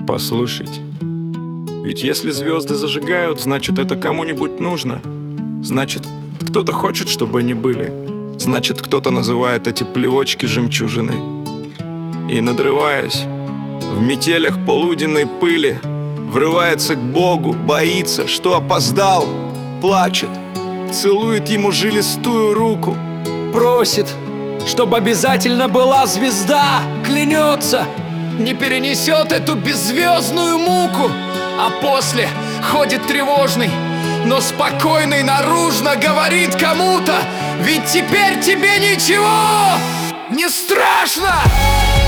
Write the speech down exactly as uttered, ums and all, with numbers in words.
послушайте. Ведь если звезды зажигают, значит, это кому-нибудь нужно. Значит, кто-то хочет, чтобы они были. Значит, кто-то называет эти плевочки жемчужиной. И, надрываясь в метелях полуденной пыли, врывается к Богу, боится, что опоздал, плачет, целует ему жилистую руку, просит, чтобы обязательно была звезда, клянется, не перенесет эту беззвездную муку. А после ходит тревожный, но спокойный наружно говорит кому-то: ведь теперь тебе ничего не страшно!